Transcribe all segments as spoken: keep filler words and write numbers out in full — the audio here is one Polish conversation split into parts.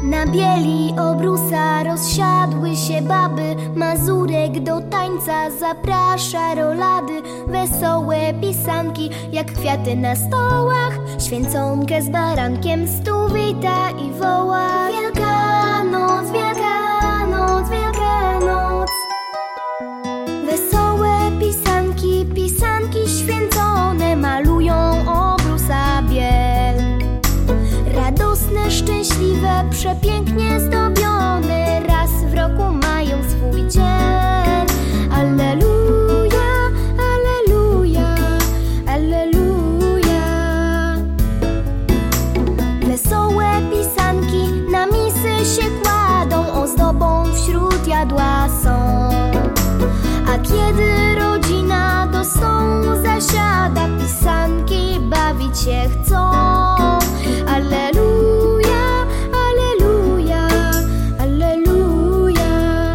Na bieli obrusa rozsiadły się baby, Mazurek do tańca zaprasza rolady. Wesołe pisanki jak kwiaty na stołach, Święconkę z barankiem stół wita i woła: Wielkanoc, Wielkanoc, Wielkanoc. Wesołe pisanki, pisanki święcone malują obrusa biel. Radosne, szczęśliwe, przepięknie zdobione, raz w roku mają swój dzień. Alleluja, alleluja, alleluja. Wesołe pisanki na misy się kładą, ozdobą wśród jadła są. A kiedy rodzina do stołu zasiada, pisanki bawić się chcą. Alleluja, alleluja, alleluja.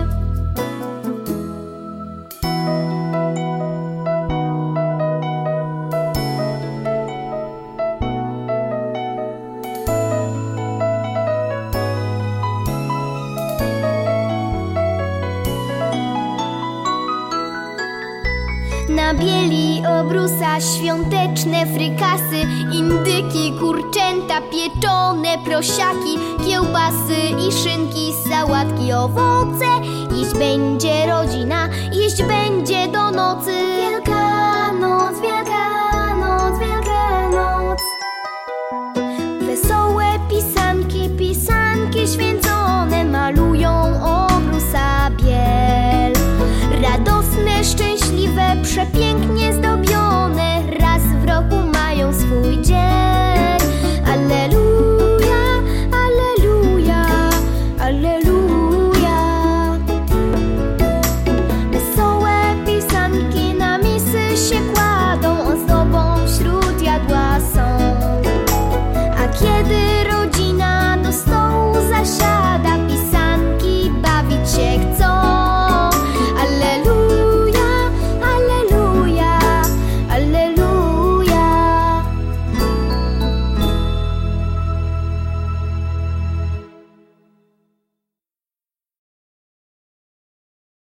Na bieli obrusa świąteczne frykasy, indyki, kurczęta, pieczone prosiaki, kiełbasy i szynki, sałatki, owoce. Jeść będzie rodzina, jeść będzie do nocy. Wielkanoc,